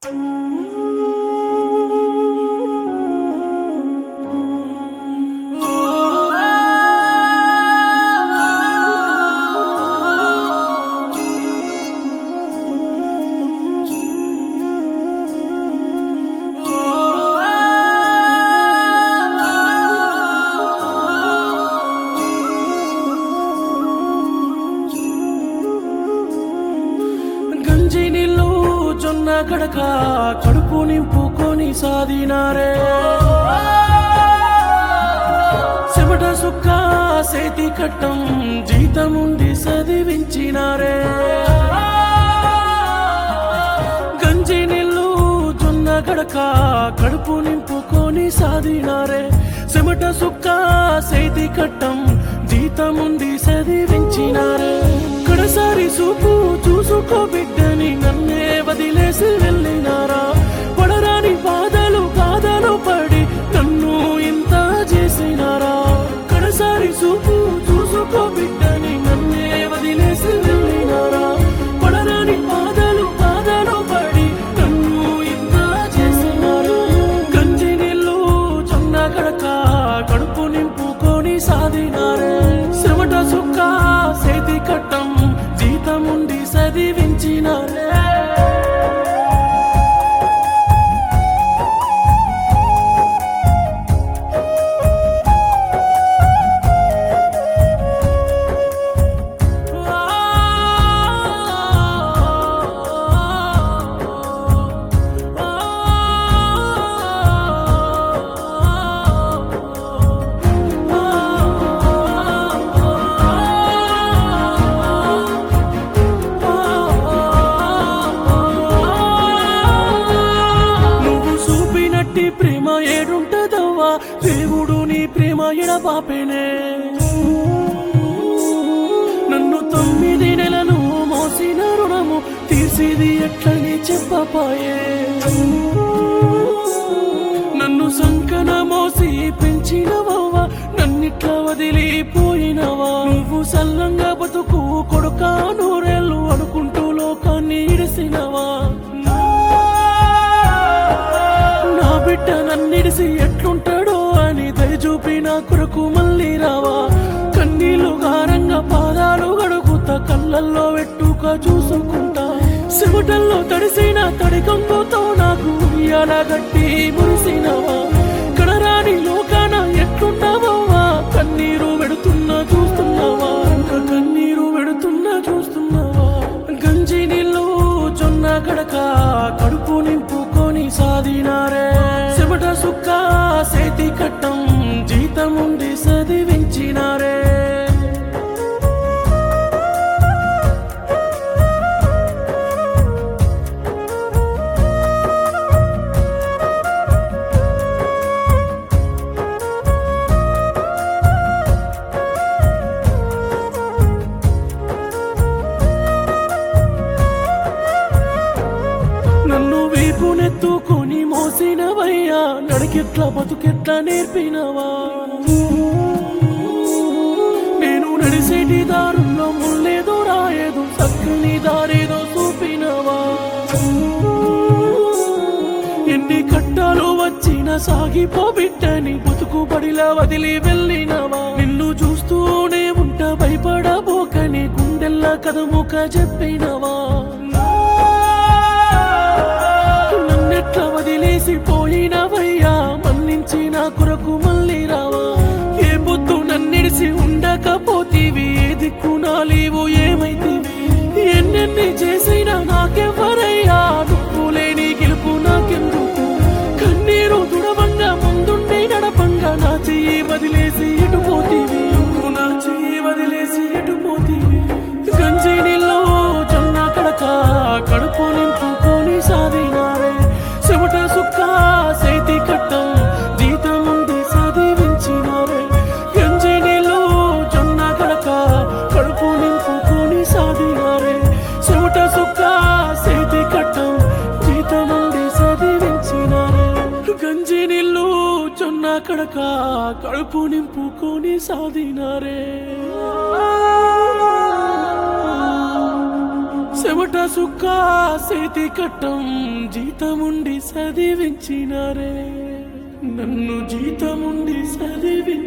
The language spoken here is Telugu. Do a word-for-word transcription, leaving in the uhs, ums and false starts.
గడక కడుపు నింపుకొని సాధినారే చెమట సుక్క సేతి కట్టం జీతముండి చదివించినారే గంజి నీళ్ళు జొన్న గడక కడుపు నింపుకొని సాధినారే చెమట సుక్క సేతి కట్టం జీతముండి చదివించినారే కడసారి చూపు చూసుకో బిడ్డని నన్నే వదిలేసి వెళ్ళినారా పడరాని బాధలు కాదలు పడి నన్ను ఇంత చేసినారా కడసారి చూపు చూసుకో బిడ్డని నన్నే వదిలేసి వెళ్ళినారా పడరాని బాధలు కాదలు పడి నన్ను ఇంత చేసినారా గంజి నీళ్ళు జొన్న గడక కడుపు నింపుకొని సాధినారే శ్రమట సుక్క సేతి కట్టం జీతముండి చదివించినారే ప్రేమ ఏడుంటదవ్వా దేవుడు నీ ప్రేమ ఎడబాపేనే నన్ను తొమ్మిది నెలలు మోసిన రుణము తీర్చిది ఎట్లని చెప్పపాయే నన్ను సంకన మోసి పెంచినవవ్వా నన్నిట్లా వదిలిపోయినవా నువ్వు సల్లంగా బతుకు కొడుకా నూరేళ్ళు అనుకుంటూ లోకాన్ని ఇడిసినవా బిడ్డ నన్నిడిసి ఎట్లుంటాడో అని దయచూపి నా కొరకు మళ్ళీ రావా కన్నీళ్లు గారంగా పాదాలు గడుగుతా కళ్ళల్లో వెట్టుక చూసుకుంటా చెమటల్లో తడిసిన తడి కంపుతో నాకు ఉయ్యాల గట్టి మురిసినవా కడరాని లోకాన ఎట్లుంటావా కన్నీరు వెడుతున్నా చూస్తున్నావా కన్నీరు వెడుతున్నా చూస్తున్నావా గంజి నీళ్ళు జొన్న గడక కడుపు నింపుకొని సాధినారే చెమట సుక్క సేతి కట్టం జీతముండి చదివించినారే నన్ను వీపునెత్తుకొని మోసినవయ్యా నడికెట్లా బతుకెట్లా నేర్పినవా నేను నడిసేటి దారుల్లో ముళ్ళేదో రాయేదో చక్కని దారేదో చూపినవా ఎన్ని కట్టాలు వచ్చిన సాగిపో బిడ్డని బతుకు బడిలా వదిలి వెళ్ళినవా నిన్ను చూస్తూనే ఉంట భయపడబోకని గుండెల్లా కదముక చెప్పినవా నన్నెట్లా వదిలేసి పోయినవయ్యా మన్నించి నా కొరకు మళ్ళీ రావా ఏ పొద్దు నన్నిడిసి ఉండకపోతీవి ఏ దిక్కు నా లేవు ఏమైతీవి ఎన్నెన్ని చేసినా నాకెవ్వరయ్యా నువ్వు లేని గెలుపు నాకెందుకు కన్నీరు దుడవంగా ముందుండి నడపంగా నా చెయ్యి వదిలేసి ఎటు పోతీవి నువ్వు నా చెయ్యి వదిలేసి ఎటు పోతీవి గంజి నీళ్ళు జొన్న గడక కడుపు నింపుకొని సాధినారే చెమట సుక్క సేతి కట్టం జీతముండి చదివించినారే గంజి నీళ్ళు జొన్న గడక కడుపు నింపుకొని సాధినారే చెమట సుక్క సేతి కట్టం జీతముండి చదివించినారే గంజి నీళ్ళు జొన్న గడక కడుపు నింపుకొని సాధినారే చెమట సుక్క సేతి కట్టం జీతముండి చదివించినారే నన్ను జీతముండి చదివి